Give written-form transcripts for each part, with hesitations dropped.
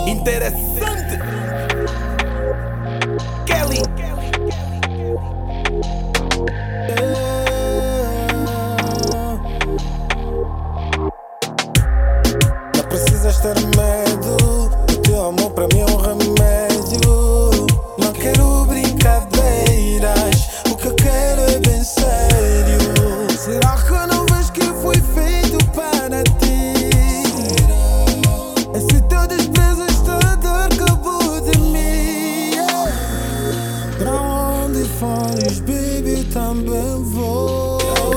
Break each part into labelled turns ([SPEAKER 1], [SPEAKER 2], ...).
[SPEAKER 1] Interessante. Kelly.
[SPEAKER 2] Não precisas ter medo, o teu amor pra mim é um remédio. Não quero brincadeiras, o que eu quero é bem sério. Será que não vês que fui feito para ti? Esse teu desprezo está a dar cabo de mim. Pra onde fores, baby, também vou.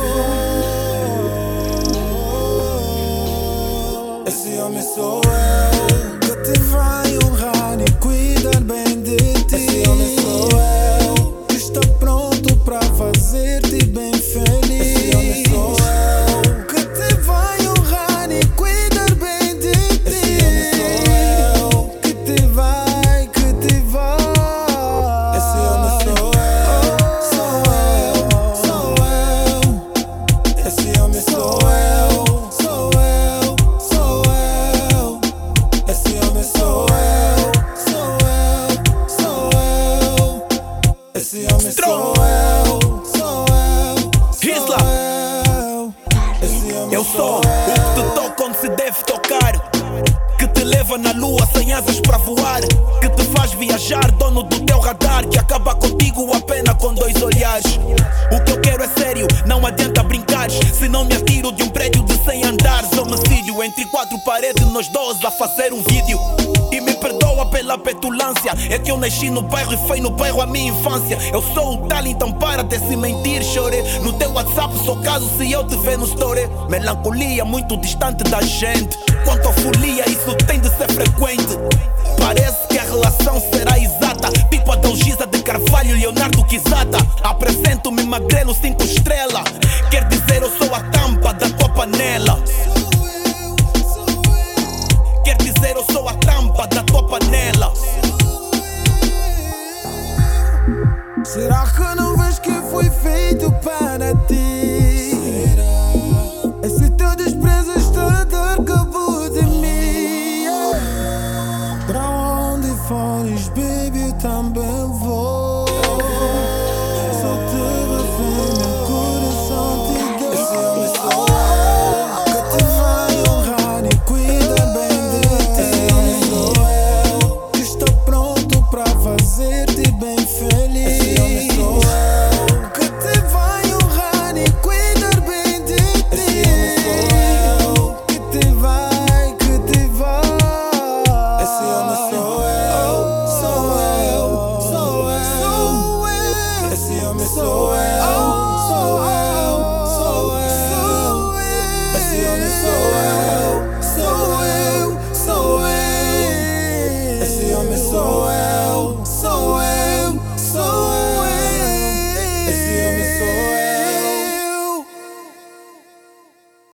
[SPEAKER 2] Esse homem sou eu, que te vai honrar e cuidar bem de ti. Esse homem sou eu, que está pronto para fazer-te bem feliz. Esse homem sou eu, que te vai honrar e cuidar bem de ti. Esse homem sou eu, que te vai, que te vai. Esse homem sou eu, sou eu. Esse homem sou eu, sou eu. Esse homem sou eu, sou eu, sou eu. Esse homem sou eu, sou eu,
[SPEAKER 1] Isla.
[SPEAKER 2] eu. Esse homem
[SPEAKER 1] Eu sou o que te toca onde se deve tocar, que te leva na lua sem asas para voar, que te faz viajar, dono do teu radar, que acaba contigo apenas com 2 olhares. O que eu quero é sério, não adianta brincares, se não me atiro de um prédio de 100 andares. Homicídio entre 4 paredes, nós 12 a fazer um vídeo. E me perdoa pela petulância, é que eu nasci no bairro e foi no bairro a minha infância. Eu sou o tal, então para de se mentir, chore. No teu WhatsApp sou caso se eu te ver no story. Melancolia muito distante da gente, quanto a folia isso tem de ser frequente. Parece que a relação será exata, tipo a Dalgisa de Carvalho, Leonardo Quizata. Apresento-me magrelo 5 estrelas, quer dizer eu sou a tampa